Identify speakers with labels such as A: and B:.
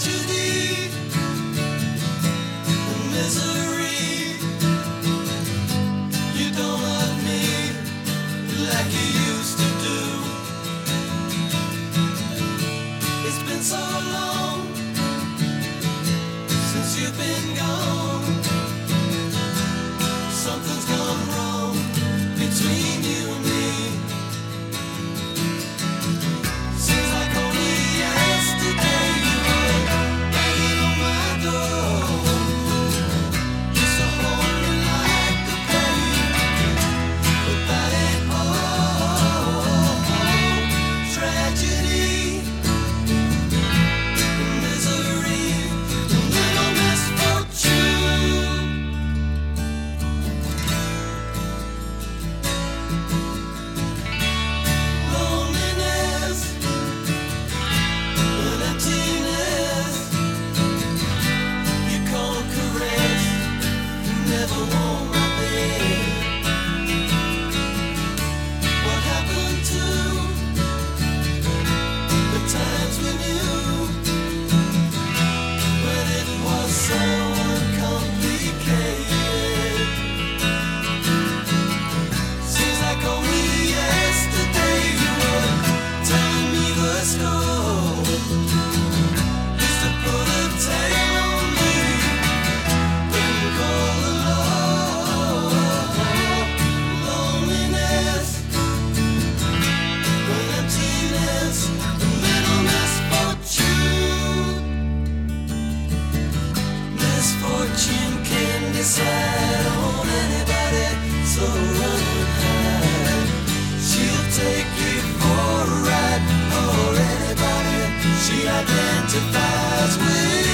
A: tragedy and misery. You don't love me like you used to do. It's been so long since you've been gone. Something's gone wrong between you and me. Seems like only yesterday you were banging on my door. Used to hold me like the pain, but that ain't all. Tragedy, misery, little misfortune. Loneliness and emptiness. You can't caress, you never want my bed. What happened to the times we knew when it was so uncomplicated? Seems like only yesterday you were telling me the score. Used to put a tail on me when you call the law. Loneliness and emptiness, a little misfortune. Misfortune can decide on anybody, so run and hide. She'll take you for a ride, or anybody she identifies with.